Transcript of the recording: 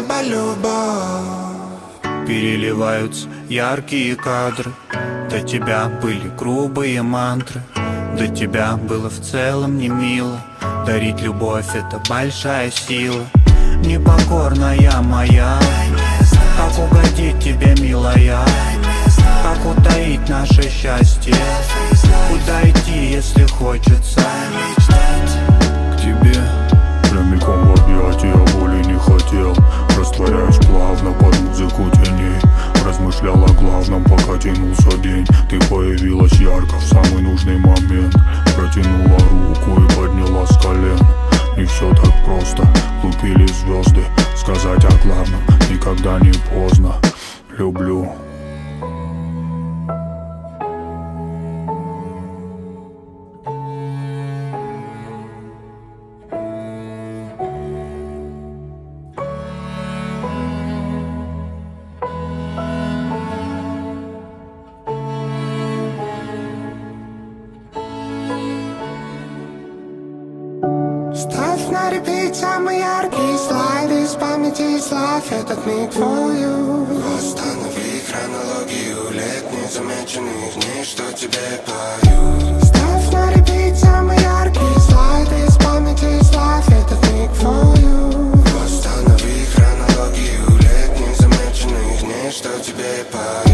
неба любовь. Переливаются яркие кадры. До тебя были грубые мантры. До тебя было в целом не мило. Дарить любовь — это большая сила. Непокорная моя, как угодить тебе, милая? Как утаить наше счастье? Куда идти, если хочется? К тебе прямиком в объятия, боли не хотел. Растворяюсь плавно под музыку теней. Размышлял о главном, пока тянулся день. Ты появилась ярко в самый нужный момент. Протянула руку и подняла с колен. Не все так просто, лупили звезды. Сказать о главном никогда не поздно. Люблю. Ставь на репит самый яркий слайд из памяти, славь этот миг for you. Восстанови хронологию лет незамеченных дней, что тебе пою. Ставь на репит самый яркий слайд из памяти, славь этот миг for you. Восстанови хронологию лет незамеченных дней, что тебе пою.